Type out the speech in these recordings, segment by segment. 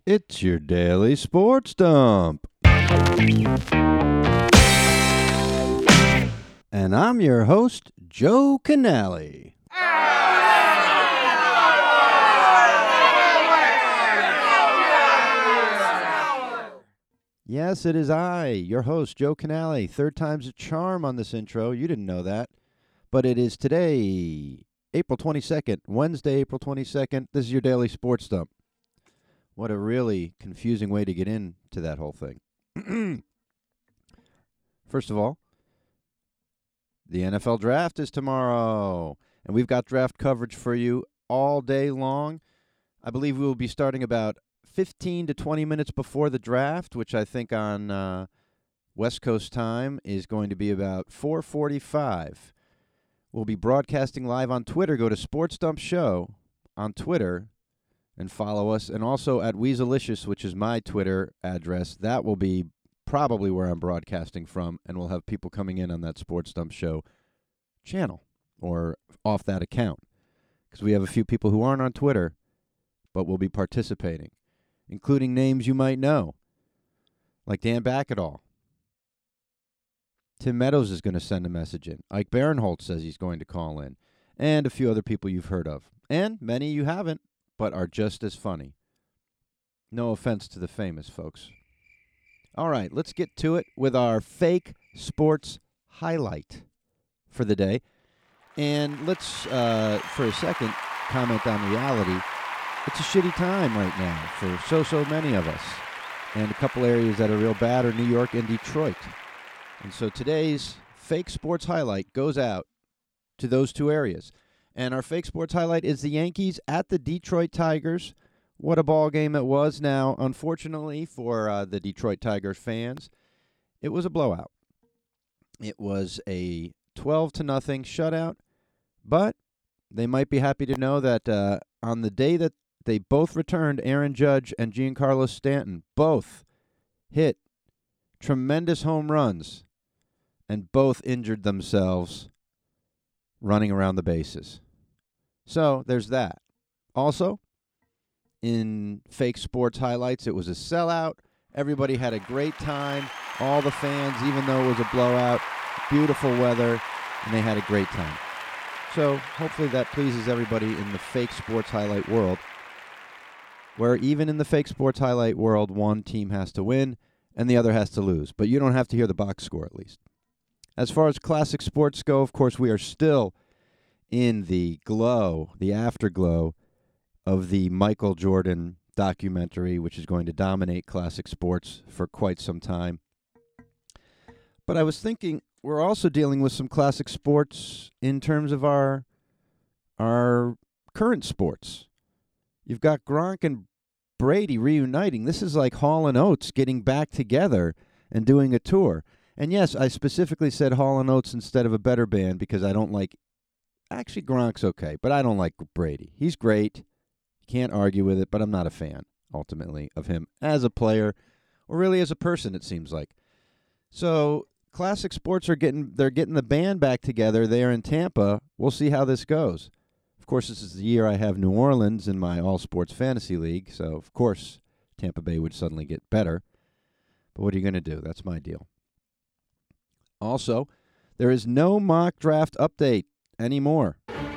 It's your daily sports dump. And I'm your host, Joe Canale. Yes, it is I, your host, Joe Canale. Third time's a charm on this intro. You didn't know that. But it is today, April 22nd, Wednesday, April 22nd. This is your daily sports dump. What a really confusing way to get into that whole thing. First of all, the NFL draft is tomorrow, and we've got draft coverage for you all day long. I believe we will be starting about 15 to 20 minutes before the draft, which I think on West Coast time is going to be about 4:45. We'll be broadcasting live on Twitter. Go to Sports Dump Show on Twitter and follow us. And also at Weaselicious, which is my Twitter address. That will be probably where I'm broadcasting from, and we'll have people coming in on that Sports Dump Show channel or off that account. Because we have a few people who aren't on Twitter, but will be participating, including names you might know, like Dan Backadall. Tim Meadows is going to send a message in. Ike Barinholtz says he's going to call in. And a few other people you've heard of. And many you haven't, but are just as funny. No offense to the famous, folks. All right, let's get to it with our fake sports highlight for the day. And let's, for a second, comment on reality. It's a shitty time right now for so many of us. And a couple areas that are real bad are New York and Detroit. And so today's fake sports highlight goes out to those two areas. And our fake sports highlight is the Yankees at the Detroit Tigers. What a ball game it was. Now, unfortunately for the Detroit Tigers fans, it was a blowout. It was a 12-0 shutout. But they might be happy to know that on the day that they both returned, Aaron Judge and Giancarlo Stanton both hit tremendous home runs and both injured themselves running around the bases. So there's that. Also, in fake sports highlights, it was a sellout. Everybody had a great time. All the fans, even though it was a blowout, beautiful weather, and they had a great time. So hopefully that pleases everybody in the fake sports highlight world, where even in the fake sports highlight world, one team has to win and the other has to lose. But you don't have to hear the box score, at least. As far as classic sports go, of course, we are still in the glow, the afterglow of the Michael Jordan documentary, which is going to dominate classic sports for quite some time. But I was thinking we're also dealing with some classic sports in terms of our current sports. You've got Gronk and Brady reuniting. This is like Hall & Oates getting back together and doing a tour. And yes, I specifically said Hall & Oates instead of a better band because I don't like... Actually, Gronk's okay, but I don't like Brady. He's great. Can't argue with it, but I'm not a fan, ultimately, of him as a player or really as a person, it seems like. So classic sports are getting the band back together there in Tampa. We'll see how this goes. Of course, this is the year I have New Orleans in my all-sports fantasy league, so of course Tampa Bay would suddenly get better. But what are you going to do? That's my deal. Also, there is no mock draft update anymore.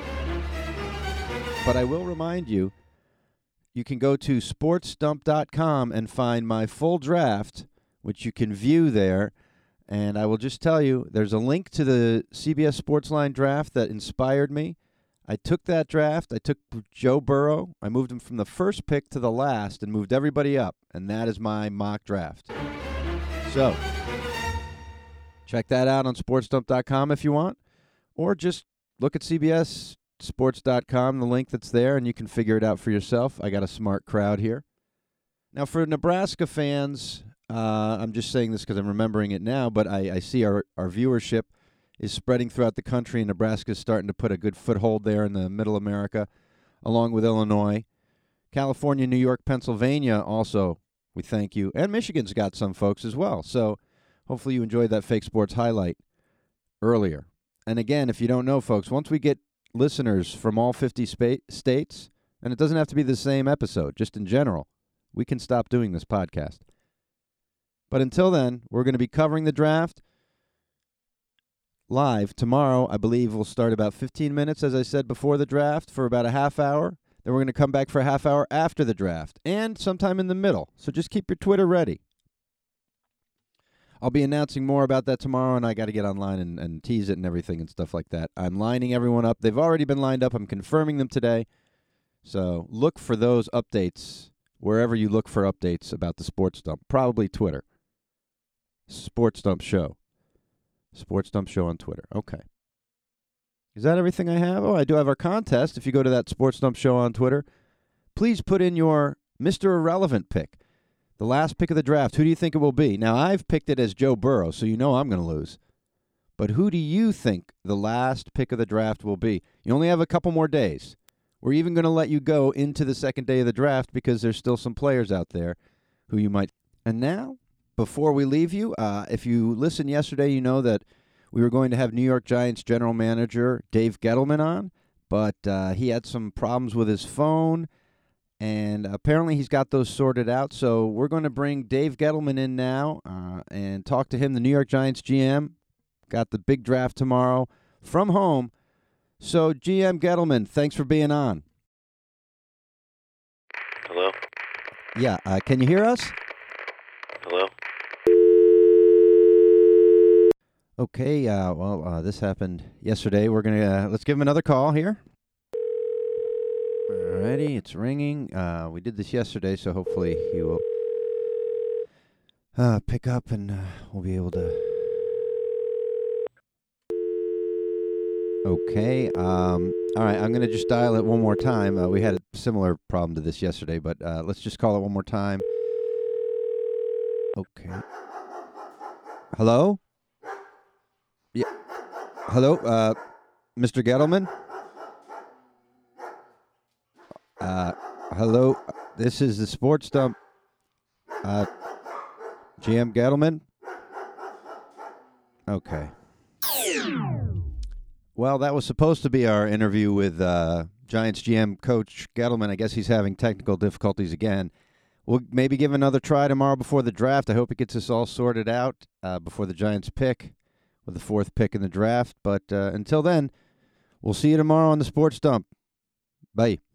But I will remind you, you can go to sportsdump.com and find my full draft, which you can view there. And I will just tell you, there's a link to the CBS Sportsline draft that inspired me. I took that draft. I took Joe Burrow. I moved him from the first pick to the last and moved everybody up. And that is my mock draft. So, check that out on sportsdump.com if you want. Or just look at CBSSports.com, the link that's there, and you can figure it out for yourself. I got a smart crowd here. Now, for Nebraska fans, I'm just saying this because I'm remembering it now, but I see our viewership is spreading throughout the country, and Nebraska is starting to put a good foothold there in the middle America, along with Illinois. California, New York, Pennsylvania also, we thank you. And Michigan's got some folks as well. So hopefully you enjoyed that fake sports highlight earlier. And again, if you don't know, folks, once we get listeners from all 50 states, and it doesn't have to be the same episode, just in general, we can stop doing this podcast. But until then, we're going to be covering the draft live tomorrow. I believe we'll start about 15 minutes, as I said, before the draft for about a half hour. Then we're going to come back for a half hour after the draft and sometime in the middle. So just keep your Twitter ready. I'll be announcing more about that tomorrow, and I got to get online and tease it and everything and stuff like that. I'm lining everyone up. They've already been lined up. I'm confirming them today. So look for those updates wherever you look for updates about the Sports Dump. Probably Twitter. Sports Dump Show. Sports Dump Show on Twitter. Okay. Is that everything I have? Oh, I do have our contest. If you go to that Sports Dump Show on Twitter, please put in your Mr. Irrelevant pick. The last pick of the draft. Who do you think it will be? Now, I've picked it as Joe Burrow, so you know I'm going to lose. But who do you think the last pick of the draft will be? You only have a couple more days. We're even going to let you go into the second day of the draft because there's still some players out there who you might. And now, before we leave you, if you listened yesterday, you know that we were going to have New York Giants general manager Dave Gettleman on, but he had some problems with his phone. And apparently he's got those sorted out. So we're going to bring Dave Gettleman in now and talk to him, the New York Giants GM. Got the big draft tomorrow from home. So, GM Gettleman, thanks for being on. Hello? Yeah, can you hear us? Hello? Okay, this happened yesterday. We're going to, let's give him another call here. Alrighty, it's ringing. We did this yesterday, so hopefully he will pick up and we'll be able to. Okay. All right, I'm going to just dial it one more time. We had a similar problem to this yesterday, but let's just call it one more time. Okay. Hello? Yeah. Hello, Mr. Gettleman? Hello, this is the Sports Dump. GM Gettleman? Okay. Well, that was supposed to be our interview with Giants GM Coach Gettleman. I guess he's having technical difficulties again. We'll maybe give another try tomorrow before the draft. I hope he gets this all sorted out before the Giants pick with the fourth pick in the draft. But until then, we'll see you tomorrow on the Sports Dump. Bye.